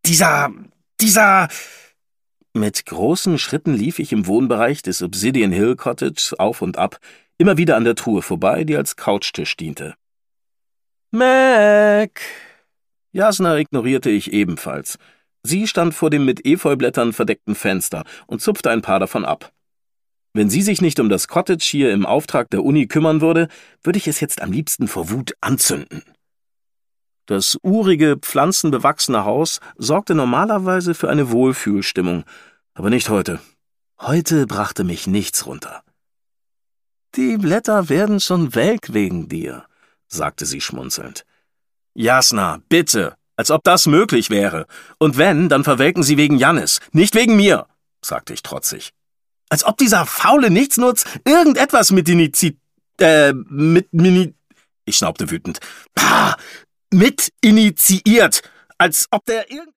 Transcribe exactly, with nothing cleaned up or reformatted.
Dieser, dieser... Mit großen Schritten lief ich im Wohnbereich des Obsidian Hill Cottage auf und ab, immer wieder an der Truhe vorbei, die als Couchtisch diente. Mac! Jasna ignorierte ich ebenfalls. Sie stand vor dem mit Efeublättern verdeckten Fenster und zupfte ein paar davon ab. Wenn sie sich nicht um das Cottage hier im Auftrag der Uni kümmern würde, würde ich es jetzt am liebsten vor Wut anzünden. Das urige, pflanzenbewachsene Haus sorgte normalerweise für eine Wohlfühlstimmung, aber nicht heute. Heute brachte mich nichts runter. »Die Blätter werden schon welk wegen dir«, sagte sie schmunzelnd. »Jasna, bitte, als ob das möglich wäre. Und wenn, dann verwelken sie wegen Jannis, nicht wegen mir«, sagte ich trotzig. »Als ob dieser faule Nichtsnutz irgendetwas mit Inizi... äh, mit Mini... Ich schnaubte wütend. Pah! Mit initiiert, als ob der irgend...